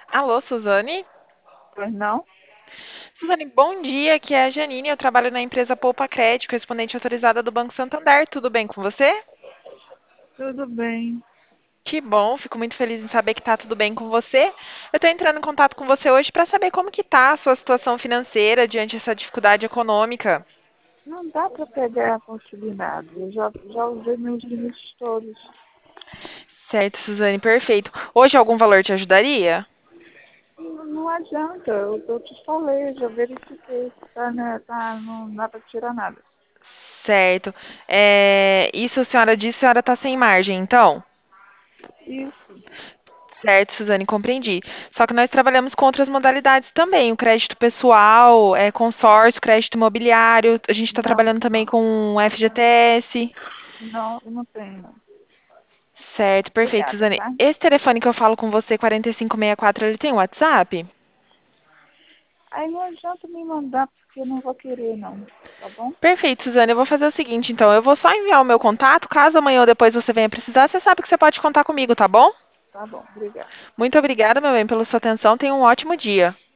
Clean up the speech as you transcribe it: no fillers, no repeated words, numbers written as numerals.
Alô, Suzane? Pois não? Suzane, bom dia, aqui é a Janine, eu trabalho na empresa Poupa Crédito, correspondente autorizada do Banco Santander. Tudo bem com você? Tudo bem. Que bom, fico muito feliz em saber que tá tudo bem com você. Eu tô entrando em contato com você hoje para saber como que tá a sua situação financeira diante dessa dificuldade econômica. Não dá para pegar a oportunidade. Eu já usei meus limites todos. Certo, Suzane, perfeito. Hoje algum valor te ajudaria? Não adianta, eu te falei, já verifiquei. Tá, né, tá, não dá para tirar nada. Certo. Isso a senhora disse, a senhora tá sem margem, então? Isso. Certo, Suzane, compreendi. Só que nós trabalhamos com outras modalidades também, o crédito pessoal, consórcio, crédito imobiliário. A gente está Não, trabalhando também com o FGTS. não, não tenho. Não. Certo, perfeito, Obrigada, Suzane. tá? Esse telefone que eu falo com você, 4564, ele tem WhatsApp? Aí não adianta me mandar porque eu não vou querer, não. Tá bom? Perfeito, Suzane. Eu vou fazer o seguinte, então. Eu vou só enviar o meu contato. Caso amanhã ou depois você venha precisar, você sabe que você pode contar comigo, tá bom? Tá bom, obrigada. Muito obrigada, meu bem, pela sua atenção. Tenha um ótimo dia.